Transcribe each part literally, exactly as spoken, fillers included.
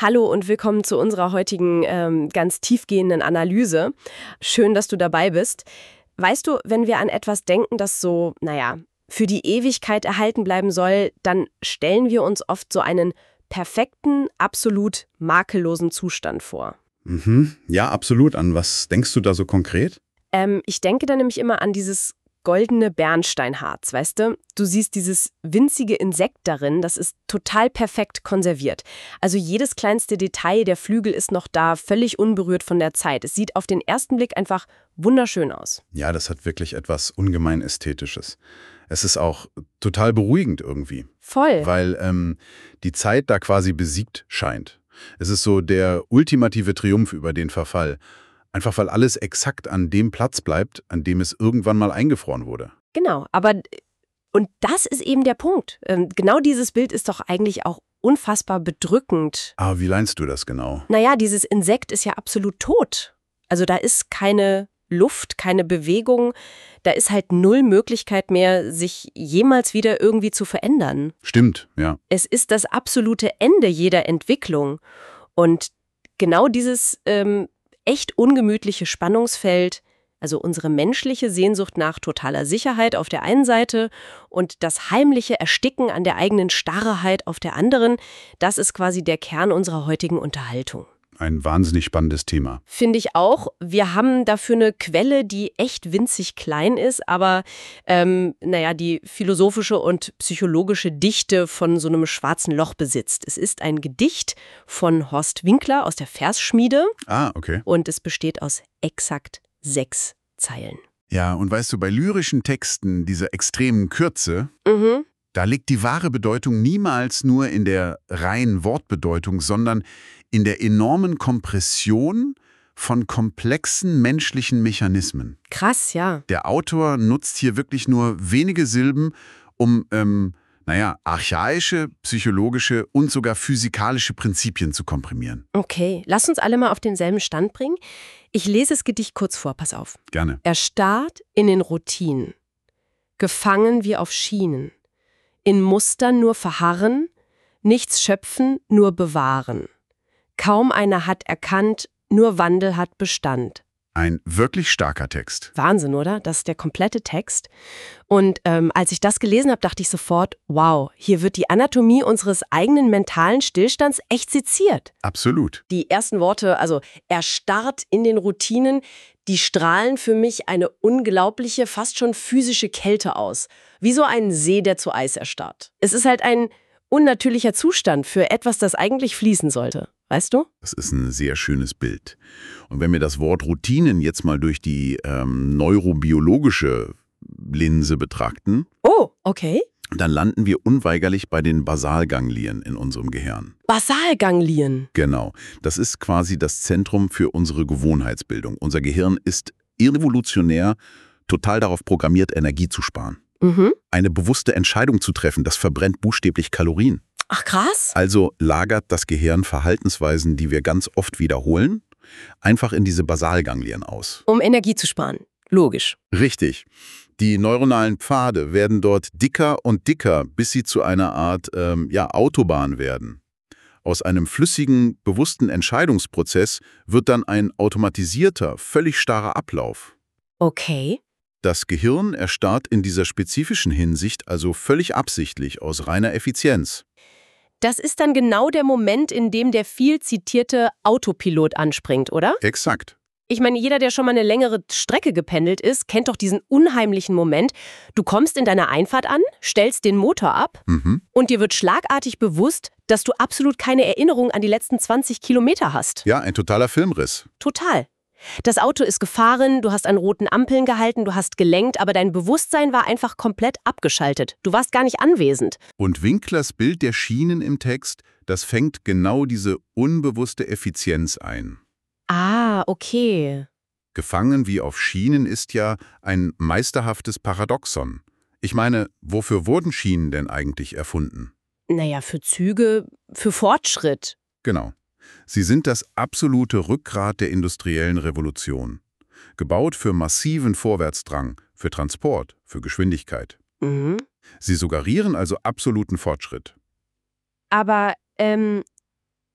Hallo und willkommen zu unserer heutigen ähm, ganz tiefgehenden Analyse. Schön, dass du dabei bist. Weißt du, wenn wir an etwas denken, das so, naja, für die Ewigkeit erhalten bleiben soll, dann stellen wir uns oft so einen perfekten, absolut makellosen Zustand vor. Mhm. Ja, absolut. An was denkst du da so konkret? Ähm, ich denke da nämlich immer an dieses goldene Bernsteinharz, weißt du? Du siehst dieses winzige Insekt darin, das ist total perfekt konserviert. Also jedes kleinste Detail der Flügel ist noch da, völlig unberührt von der Zeit. Es sieht auf den ersten Blick einfach wunderschön aus. Ja, das hat wirklich etwas ungemein Ästhetisches. Es ist auch total beruhigend irgendwie. Voll. Weil ähm, die Zeit da quasi besiegt scheint. Es ist so der ultimative Triumph über den Verfall. Einfach weil alles exakt an dem Platz bleibt, an dem es irgendwann mal eingefroren wurde. Genau, aber und das ist eben der Punkt. Ähm, genau dieses Bild ist doch eigentlich auch unfassbar bedrückend. Aber wie meinst du das genau? Naja, dieses Insekt ist ja absolut tot. Also da ist keine Luft, keine Bewegung. Da ist halt null Möglichkeit mehr, sich jemals wieder irgendwie zu verändern. Stimmt, ja. Es ist das absolute Ende jeder Entwicklung. Und genau dieses ähm, echt ungemütliche Spannungsfeld, also unsere menschliche Sehnsucht nach totaler Sicherheit auf der einen Seite und das heimliche Ersticken an der eigenen Starrheit auf der anderen, das ist quasi der Kern unserer heutigen Unterhaltung. Ein wahnsinnig spannendes Thema. Finde ich auch. Wir haben dafür eine Quelle, die echt winzig klein ist, aber ähm, naja, die philosophische und psychologische Dichte von so einem schwarzen Loch besitzt. Es ist ein Gedicht von Horst Winkler aus der Versschmiede. Ah, okay. Und es besteht aus exakt sechs Zeilen. Ja, und weißt du, bei lyrischen Texten dieser extremen Kürze, Mhm. da liegt die wahre Bedeutung niemals nur in der reinen Wortbedeutung, sondern in der enormen Kompression von komplexen menschlichen Mechanismen. Krass, ja. Der Autor nutzt hier wirklich nur wenige Silben, um, ähm, naja, archaische, psychologische und sogar physikalische Prinzipien zu komprimieren. Okay, lass uns alle mal auf denselben Stand bringen. Ich lese das Gedicht kurz vor, pass auf. Gerne. Erstarrt in den Routinen, gefangen wie auf Schienen, in Mustern nur verharren, nichts schöpfen, nur bewahren. Kaum einer hat erkannt, nur Wandel hat Bestand. Ein wirklich starker Text. Wahnsinn, oder? Das ist der komplette Text. Und ähm, als ich das gelesen habe, dachte ich sofort, wow, hier wird die Anatomie unseres eigenen mentalen Stillstands echt seziert. Absolut. Die ersten Worte, also erstarrt in den Routinen, die strahlen für mich eine unglaubliche, fast schon physische Kälte aus. Wie so ein See, der zu Eis erstarrt. Es ist halt ein unnatürlicher Zustand für etwas, das eigentlich fließen sollte. Weißt du? Das ist ein sehr schönes Bild. Und wenn wir das Wort Routinen jetzt mal durch die ähm, neurobiologische Linse betrachten, Oh, okay. dann landen wir unweigerlich bei den Basalganglien in unserem Gehirn. Basalganglien. Genau. Das ist quasi das Zentrum für unsere Gewohnheitsbildung. Unser Gehirn ist evolutionär total darauf programmiert, Energie zu sparen. Mhm. Eine bewusste Entscheidung zu treffen, das verbrennt buchstäblich Kalorien. Ach krass. Also lagert das Gehirn Verhaltensweisen, die wir ganz oft wiederholen, einfach in diese Basalganglien aus. Um Energie zu sparen. Logisch. Richtig. Die neuronalen Pfade werden dort dicker und dicker, bis sie zu einer Art ähm, ja, Autobahn werden. Aus einem flüssigen, bewussten Entscheidungsprozess wird dann ein automatisierter, völlig starrer Ablauf. Okay. Das Gehirn erstarrt in dieser spezifischen Hinsicht also völlig absichtlich aus reiner Effizienz. Das ist dann genau der Moment, in dem der viel zitierte Autopilot anspringt, oder? Exakt. Ich meine, jeder, der schon mal eine längere Strecke gependelt ist, kennt doch diesen unheimlichen Moment. Du kommst in deiner Einfahrt an, stellst den Motor ab Mhm. und dir wird schlagartig bewusst, dass du absolut keine Erinnerung an die letzten zwanzig Kilometer hast. Ja, ein totaler Filmriss. Total. Das Auto ist gefahren, du hast an roten Ampeln gehalten, du hast gelenkt, aber dein Bewusstsein war einfach komplett abgeschaltet. Du warst gar nicht anwesend. Und Winklers Bild der Schienen im Text, das fängt genau diese unbewusste Effizienz ein. Ah, okay. Gefangen wie auf Schienen ist ja ein meisterhaftes Paradoxon. Ich meine, wofür wurden Schienen denn eigentlich erfunden? Naja, für Züge, für Fortschritt. Genau. Sie sind das absolute Rückgrat der industriellen Revolution. Gebaut für massiven Vorwärtsdrang, für Transport, für Geschwindigkeit. Mhm. Sie suggerieren also absoluten Fortschritt. Aber, ähm,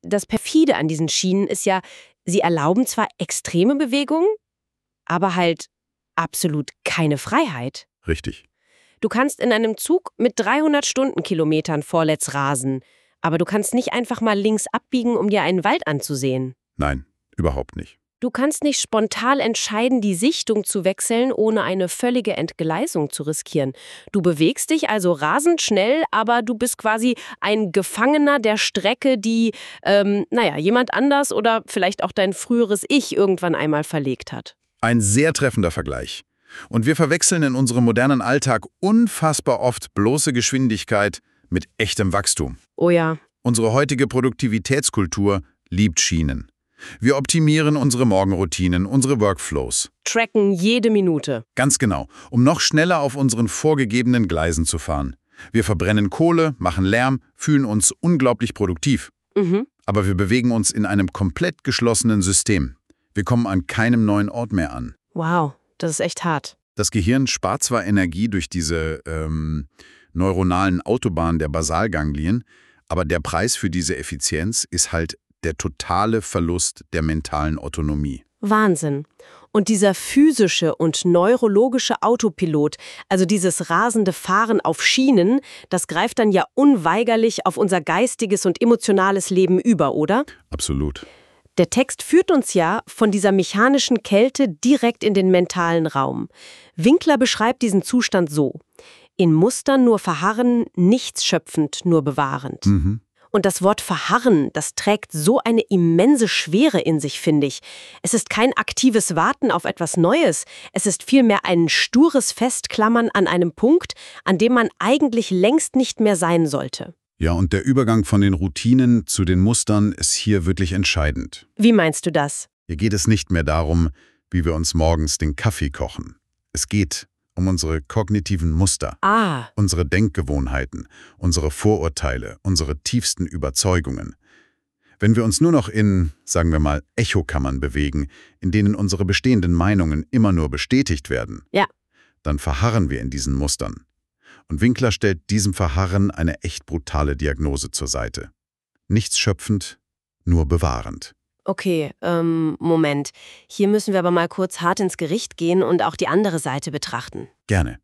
das Perfide an diesen Schienen ist ja, sie erlauben zwar extreme Bewegungen, aber halt absolut keine Freiheit. Richtig. Du kannst in einem Zug mit dreihundert Stundenkilometern vorwärts rasen, aber du kannst nicht einfach mal links abbiegen, um dir einen Wald anzusehen. Nein, überhaupt nicht. Du kannst nicht spontan entscheiden, die Sichtung zu wechseln, ohne eine völlige Entgleisung zu riskieren. Du bewegst dich also rasend schnell, aber du bist quasi ein Gefangener der Strecke, die, ähm, naja, jemand anders oder vielleicht auch dein früheres Ich irgendwann einmal verlegt hat. Ein sehr treffender Vergleich. Und wir verwechseln in unserem modernen Alltag unfassbar oft bloße Geschwindigkeit mit echtem Wachstum. Oh ja. Unsere heutige Produktivitätskultur liebt Schienen. Wir optimieren unsere Morgenroutinen, unsere Workflows. Tracken jede Minute. Ganz genau, um noch schneller auf unseren vorgegebenen Gleisen zu fahren. Wir verbrennen Kohle, machen Lärm, fühlen uns unglaublich produktiv. Mhm. Aber wir bewegen uns in einem komplett geschlossenen System. Wir kommen an keinem neuen Ort mehr an. Wow, das ist echt hart. Das Gehirn spart zwar Energie durch diese ähm, neuronalen Autobahnen der Basalganglien, aber der Preis für diese Effizienz ist halt der totale Verlust der mentalen Autonomie. Wahnsinn. Und dieser physische und neurologische Autopilot, also dieses rasende Fahren auf Schienen, das greift dann ja unweigerlich auf unser geistiges und emotionales Leben über, oder? Absolut. Der Text führt uns ja von dieser mechanischen Kälte direkt in den mentalen Raum. Winkler beschreibt diesen Zustand so: In Mustern nur verharren, nichts schöpfend, nur bewahrend. Mhm. Und das Wort verharren, das trägt so eine immense Schwere in sich, finde ich. Es ist kein aktives Warten auf etwas Neues. Es ist vielmehr ein stures Festklammern an einem Punkt, an dem man eigentlich längst nicht mehr sein sollte. Ja, und der Übergang von den Routinen zu den Mustern ist hier wirklich entscheidend. Wie meinst du das? Hier geht es nicht mehr darum, wie wir uns morgens den Kaffee kochen. Es geht um unsere kognitiven Muster, Ah, unsere Denkgewohnheiten, unsere Vorurteile, unsere tiefsten Überzeugungen. Wenn wir uns nur noch in, sagen wir mal, Echokammern bewegen, in denen unsere bestehenden Meinungen immer nur bestätigt werden, ja. dann verharren wir in diesen Mustern. Und Winkler stellt diesem Verharren eine echt brutale Diagnose zur Seite. Nichts schöpfend, nur bewahrend. Okay, ähm, Moment. Hier müssen wir aber mal kurz hart ins Gericht gehen und auch die andere Seite betrachten. Gerne.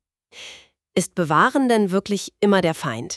Ist Bewahren denn wirklich immer der Feind?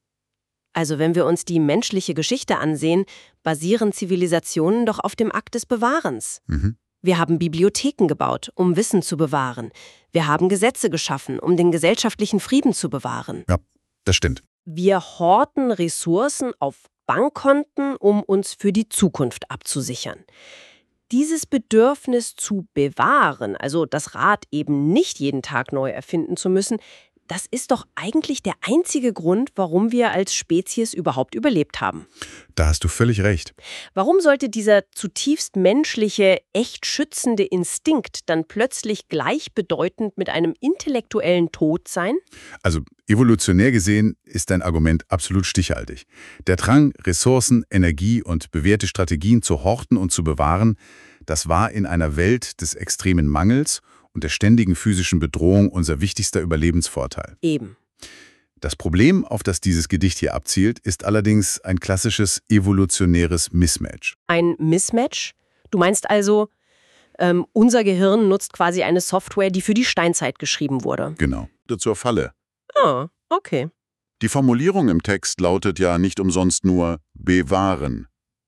Also wenn wir uns die menschliche Geschichte ansehen, basieren Zivilisationen doch auf dem Akt des Bewahrens. Mhm. Wir haben Bibliotheken gebaut, um Wissen zu bewahren. Wir haben Gesetze geschaffen, um den gesellschaftlichen Frieden zu bewahren. Ja, das stimmt. Wir horten Ressourcen auf Bankkonten, um uns für die Zukunft abzusichern. Dieses Bedürfnis zu bewahren, also das Rad eben nicht jeden Tag neu erfinden zu müssen, das ist doch eigentlich der einzige Grund, warum wir als Spezies überhaupt überlebt haben. Da hast du völlig recht. Warum sollte dieser zutiefst menschliche, echt schützende Instinkt dann plötzlich gleichbedeutend mit einem intellektuellen Tod sein? Also evolutionär gesehen ist dein Argument absolut stichhaltig. Der Drang, Ressourcen, Energie und bewährte Strategien zu horten und zu bewahren, das war in einer Welt des extremen Mangels und der ständigen physischen Bedrohung unser wichtigster Überlebensvorteil. Eben. Das Problem, auf das dieses Gedicht hier abzielt, ist allerdings ein klassisches evolutionäres Mismatch. Ein Mismatch? Du meinst also, ähm, unser Gehirn nutzt quasi eine Software, die für die Steinzeit geschrieben wurde. Genau. Zur Falle. Ah, okay. Die Formulierung im Text lautet ja nicht umsonst nur bewahren.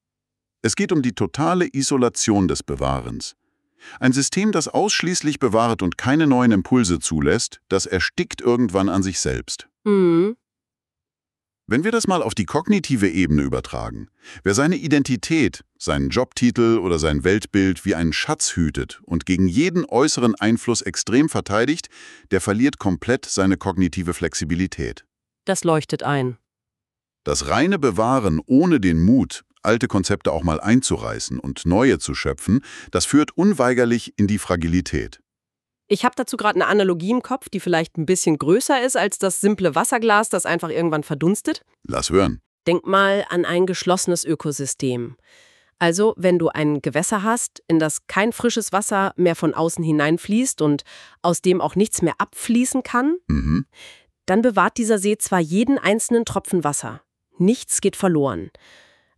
Es geht um die totale Isolation des Bewahrens. Ein System, das ausschließlich bewahrt und keine neuen Impulse zulässt, das erstickt irgendwann an sich selbst. Mhm. Wenn wir das mal auf die kognitive Ebene übertragen, wer seine Identität, seinen Jobtitel oder sein Weltbild wie einen Schatz hütet und gegen jeden äußeren Einfluss extrem verteidigt, der verliert komplett seine kognitive Flexibilität. Das leuchtet ein. Das reine Bewahren ohne den Mut, alte Konzepte auch mal einzureißen und neue zu schöpfen, das führt unweigerlich in die Fragilität. Ich habe dazu gerade eine Analogie im Kopf, die vielleicht ein bisschen größer ist als das simple Wasserglas, das einfach irgendwann verdunstet. Lass hören. Denk mal an ein geschlossenes Ökosystem. Also, wenn du ein Gewässer hast, in das kein frisches Wasser mehr von außen hineinfließt und aus dem auch nichts mehr abfließen kann, Mhm. dann bewahrt dieser See zwar jeden einzelnen Tropfen Wasser. Nichts geht verloren.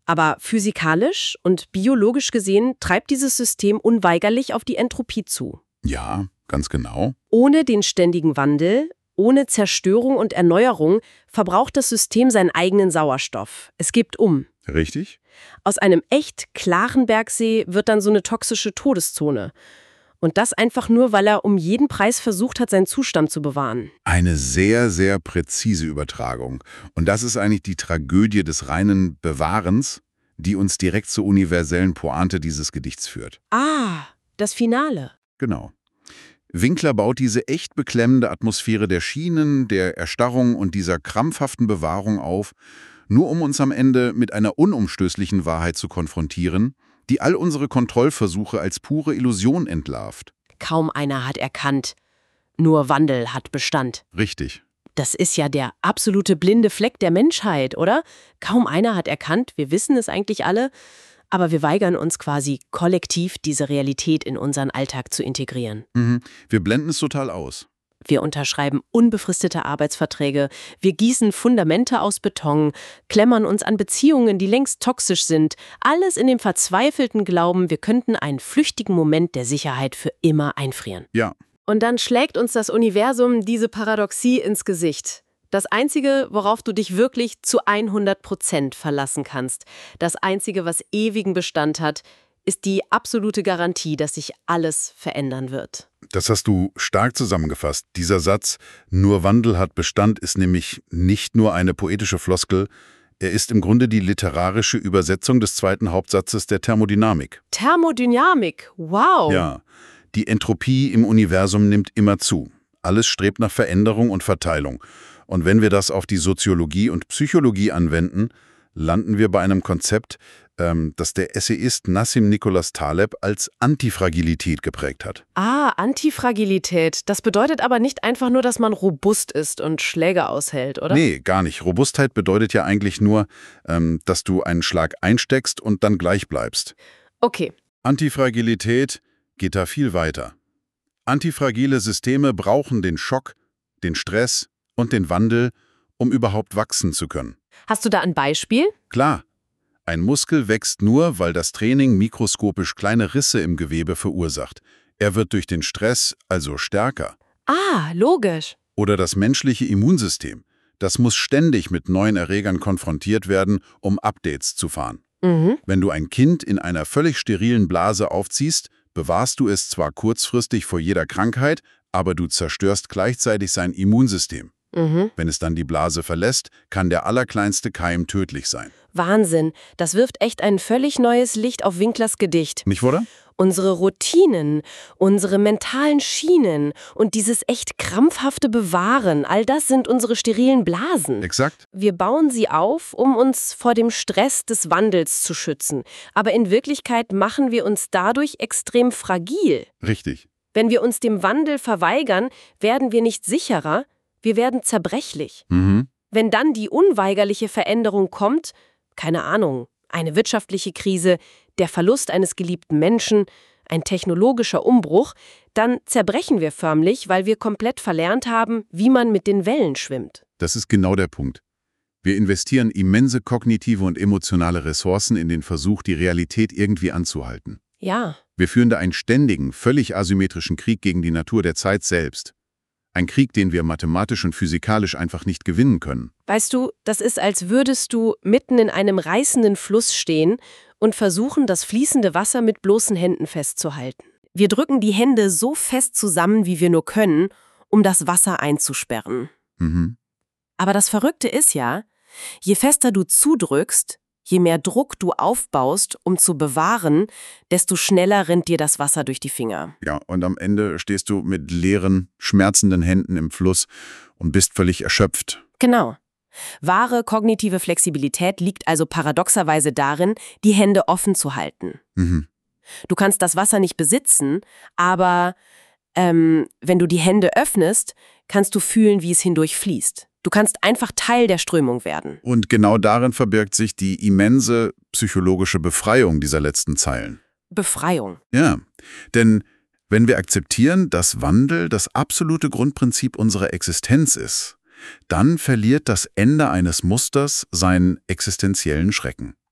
Aber physikalisch und biologisch gesehen treibt dieses System unweigerlich auf die Entropie zu. Ja, ganz genau. Ohne den ständigen Wandel, ohne Zerstörung und Erneuerung verbraucht das System seinen eigenen Sauerstoff. Es gibt um. Richtig? Aus einem echt klaren Bergsee wird dann so eine toxische Todeszone. Und das einfach nur, weil er um jeden Preis versucht hat, seinen Zustand zu bewahren. Eine sehr, sehr präzise Übertragung. Und das ist eigentlich die Tragödie des reinen Bewahrens, die uns direkt zur universellen Pointe dieses Gedichts führt. Ah, das Finale. Genau. Winkler baut diese echt beklemmende Atmosphäre der Schienen, der Erstarrung und dieser krampfhaften Bewahrung auf, nur um uns am Ende mit einer unumstößlichen Wahrheit zu konfrontieren, die all unsere Kontrollversuche als pure Illusion entlarvt. Kaum einer hat erkannt, nur Wandel hat Bestand. Richtig. Das ist ja der absolute blinde Fleck der Menschheit, oder? Kaum einer hat erkannt, wir wissen es eigentlich alle, aber wir weigern uns quasi kollektiv, diese Realität in unseren Alltag zu integrieren. Mhm. Wir blenden es total aus. Wir unterschreiben unbefristete Arbeitsverträge, wir gießen Fundamente aus Beton, klemmern uns an Beziehungen, die längst toxisch sind, alles in dem verzweifelten Glauben, wir könnten einen flüchtigen Moment der Sicherheit für immer einfrieren. Ja. Und dann schlägt uns das Universum diese Paradoxie ins Gesicht. Das Einzige, worauf du dich wirklich zu hundert Prozent verlassen kannst, das Einzige, was ewigen Bestand hat, ist die absolute Garantie, dass sich alles verändern wird. Das hast du stark zusammengefasst. Dieser Satz, nur Wandel hat Bestand, ist nämlich nicht nur eine poetische Floskel, er ist im Grunde die literarische Übersetzung des zweiten Hauptsatzes der Thermodynamik. Thermodynamik, wow! Ja, die Entropie im Universum nimmt immer zu. Alles strebt nach Veränderung und Verteilung. Und wenn wir das auf die Soziologie und Psychologie anwenden, landen wir bei einem Konzept, ähm, das der Essayist Nassim Nicholas Taleb als Antifragilität geprägt hat. Ah, Antifragilität. Das bedeutet aber nicht einfach nur, dass man robust ist und Schläge aushält, oder? Nee, gar nicht. Robustheit bedeutet ja eigentlich nur, ähm, dass du einen Schlag einsteckst und dann gleich bleibst. Okay. Antifragilität geht da viel weiter. Antifragile Systeme brauchen den Schock, den Stress und den Wandel, um überhaupt wachsen zu können. Hast du da ein Beispiel? Klar, ein Muskel wächst nur, weil das Training mikroskopisch kleine Risse im Gewebe verursacht. Er wird durch den Stress also stärker. Ah, logisch. Oder das menschliche Immunsystem. Das muss ständig mit neuen Erregern konfrontiert werden, um Updates zu fahren. Mhm. Wenn du ein Kind in einer völlig sterilen Blase aufziehst, bewahrst du es zwar kurzfristig vor jeder Krankheit, aber du zerstörst gleichzeitig sein Immunsystem. Mhm. Wenn es dann die Blase verlässt, kann der allerkleinste Keim tödlich sein. Wahnsinn. Das wirft echt ein völlig neues Licht auf Winklers Gedicht. Nicht wahr? Unsere Routinen, unsere mentalen Schienen und dieses echt krampfhafte Bewahren, all das sind unsere sterilen Blasen. Exakt. Wir bauen sie auf, um uns vor dem Stress des Wandels zu schützen. Aber in Wirklichkeit machen wir uns dadurch extrem fragil. Richtig. Wenn wir uns dem Wandel verweigern, werden wir nicht sicherer, wir werden zerbrechlich. Mhm. Wenn dann die unweigerliche Veränderung kommt, keine Ahnung, eine wirtschaftliche Krise, der Verlust eines geliebten Menschen, ein technologischer Umbruch, dann zerbrechen wir förmlich, weil wir komplett verlernt haben, wie man mit den Wellen schwimmt. Das ist genau der Punkt. Wir investieren immense kognitive und emotionale Ressourcen in den Versuch, die Realität irgendwie anzuhalten. Ja. Wir führen da einen ständigen, völlig asymmetrischen Krieg gegen die Natur der Zeit selbst. Ein Krieg, den wir mathematisch und physikalisch einfach nicht gewinnen können. Weißt du, das ist, als würdest du mitten in einem reißenden Fluss stehen und versuchen, das fließende Wasser mit bloßen Händen festzuhalten. Wir drücken die Hände so fest zusammen, wie wir nur können, um das Wasser einzusperren. Mhm. Aber das Verrückte ist ja, je fester du zudrückst, je mehr Druck du aufbaust, um zu bewahren, desto schneller rinnt dir das Wasser durch die Finger. Ja, und am Ende stehst du mit leeren, schmerzenden Händen im Fluss und bist völlig erschöpft. Genau. Wahre kognitive Flexibilität liegt also paradoxerweise darin, die Hände offen zu halten. Mhm. Du kannst das Wasser nicht besitzen, aber ähm, wenn du die Hände öffnest, kannst du fühlen, wie es hindurch fließt. Du kannst einfach Teil der Strömung werden. Und genau darin verbirgt sich die immense psychologische Befreiung dieser letzten Zeilen. Befreiung. Ja, denn wenn wir akzeptieren, dass Wandel das absolute Grundprinzip unserer Existenz ist, dann verliert das Ende eines Musters seinen existenziellen Schrecken.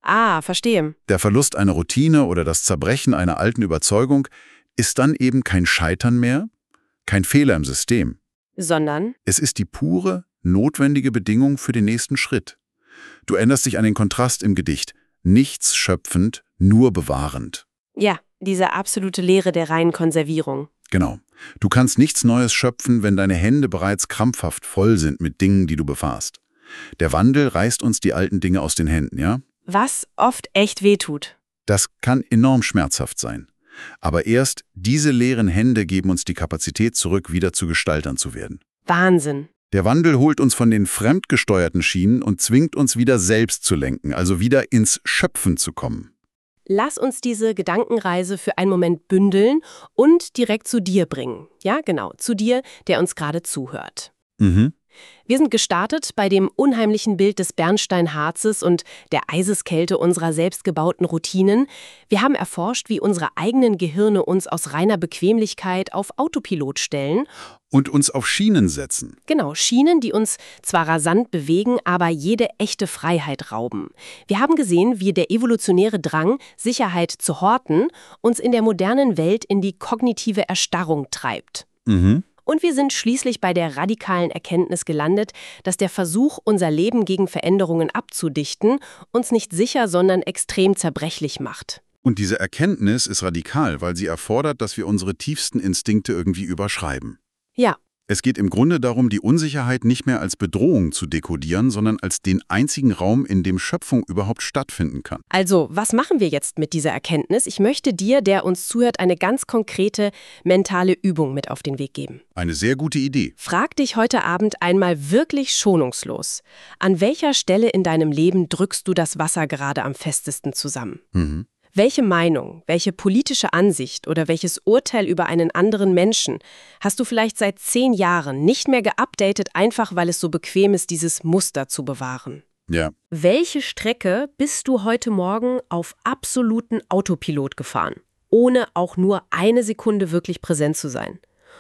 Ah, verstehe. Der Verlust einer Routine oder das Zerbrechen einer alten Überzeugung ist dann eben kein Scheitern mehr, kein Fehler im System. Sondern? Es ist die pure, notwendige Bedingung für den nächsten Schritt. Du erinnerst dich an den Kontrast im Gedicht. Nichts schöpfend, nur bewahrend. Ja, diese absolute Lehre der reinen Konservierung. Genau. Du kannst nichts Neues schöpfen, wenn deine Hände bereits krampfhaft voll sind mit Dingen, die du befahrst. Der Wandel reißt uns die alten Dinge aus den Händen, ja? Was oft echt wehtut. Das kann enorm schmerzhaft sein. Aber erst diese leeren Hände geben uns die Kapazität zurück, wieder zu Gestaltern zu werden. Wahnsinn. Der Wandel holt uns von den fremdgesteuerten Schienen und zwingt uns wieder selbst zu lenken, also wieder ins Schöpfen zu kommen. Lass uns diese Gedankenreise für einen Moment bündeln und direkt zu dir bringen. Ja, genau, zu dir, der uns gerade zuhört. Mhm. Wir sind gestartet bei dem unheimlichen Bild des Bernsteinharzes und der Eiseskälte unserer selbstgebauten Routinen. Wir haben erforscht, wie unsere eigenen Gehirne uns aus reiner Bequemlichkeit auf Autopilot stellen. Und uns auf Schienen setzen. Genau, Schienen, die uns zwar rasant bewegen, aber jede echte Freiheit rauben. Wir haben gesehen, wie der evolutionäre Drang, Sicherheit zu horten, uns in der modernen Welt in die kognitive Erstarrung treibt. Mhm. Und wir sind schließlich bei der radikalen Erkenntnis gelandet, dass der Versuch, unser Leben gegen Veränderungen abzudichten, uns nicht sicher, sondern extrem zerbrechlich macht. Und diese Erkenntnis ist radikal, weil sie erfordert, dass wir unsere tiefsten Instinkte irgendwie überschreiben. Ja. Es geht im Grunde darum, die Unsicherheit nicht mehr als Bedrohung zu dekodieren, sondern als den einzigen Raum, in dem Schöpfung überhaupt stattfinden kann. Also, was machen wir jetzt mit dieser Erkenntnis? Ich möchte dir, der uns zuhört, eine ganz konkrete mentale Übung mit auf den Weg geben. Eine sehr gute Idee. Frag dich heute Abend einmal wirklich schonungslos. An welcher Stelle in deinem Leben drückst du das Wasser gerade am festesten zusammen? Mhm. Welche Meinung, welche politische Ansicht oder welches Urteil über einen anderen Menschen hast du vielleicht seit zehn Jahren nicht mehr geupdatet, einfach weil es so bequem ist, dieses Muster zu bewahren? Ja. Welche Strecke bist du heute Morgen auf absoluten Autopilot gefahren, ohne auch nur eine Sekunde wirklich präsent zu sein?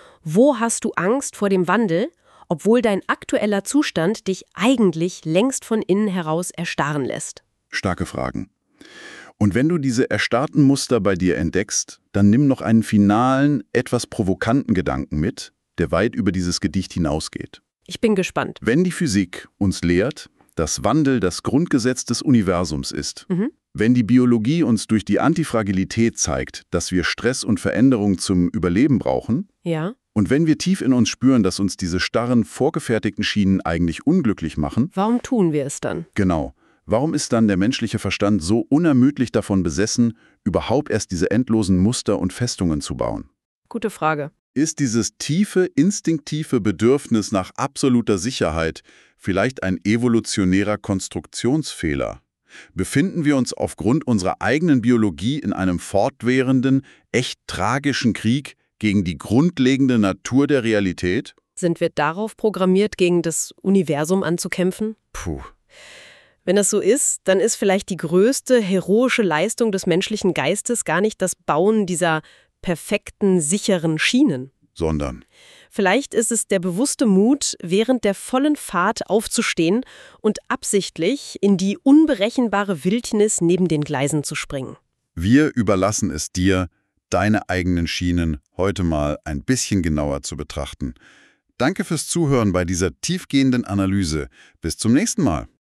Wo hast du Angst vor dem Wandel, obwohl dein aktueller Zustand dich eigentlich längst von innen heraus erstarren lässt? Starke Fragen. Und wenn du diese erstarrten Muster bei dir entdeckst, dann nimm noch einen finalen, etwas provokanten Gedanken mit, der weit über dieses Gedicht hinausgeht. Ich bin gespannt. Wenn die Physik uns lehrt, dass Wandel das Grundgesetz des Universums ist, Mhm. wenn die Biologie uns durch die Antifragilität zeigt, dass wir Stress und Veränderung zum Überleben brauchen, Ja. und wenn wir tief in uns spüren, dass uns diese starren, vorgefertigten Schienen eigentlich unglücklich machen, Warum tun wir es dann? genau. Warum ist dann der menschliche Verstand so unermüdlich davon besessen, überhaupt erst diese endlosen Muster und Festungen zu bauen? Gute Frage. Ist dieses tiefe, instinktive Bedürfnis nach absoluter Sicherheit vielleicht ein evolutionärer Konstruktionsfehler? Befinden wir uns aufgrund unserer eigenen Biologie in einem fortwährenden, echt tragischen Krieg gegen die grundlegende Natur der Realität? Sind wir darauf programmiert, gegen das Universum anzukämpfen? Puh. Wenn das so ist, dann ist vielleicht die größte heroische Leistung des menschlichen Geistes gar nicht das Bauen dieser perfekten, sicheren Schienen. Sondern? Vielleicht ist es der bewusste Mut, während der vollen Fahrt aufzustehen und absichtlich in die unberechenbare Wildnis neben den Gleisen zu springen. Wir überlassen es dir, deine eigenen Schienen heute mal ein bisschen genauer zu betrachten. Danke fürs Zuhören bei dieser tiefgehenden Analyse. Bis zum nächsten Mal.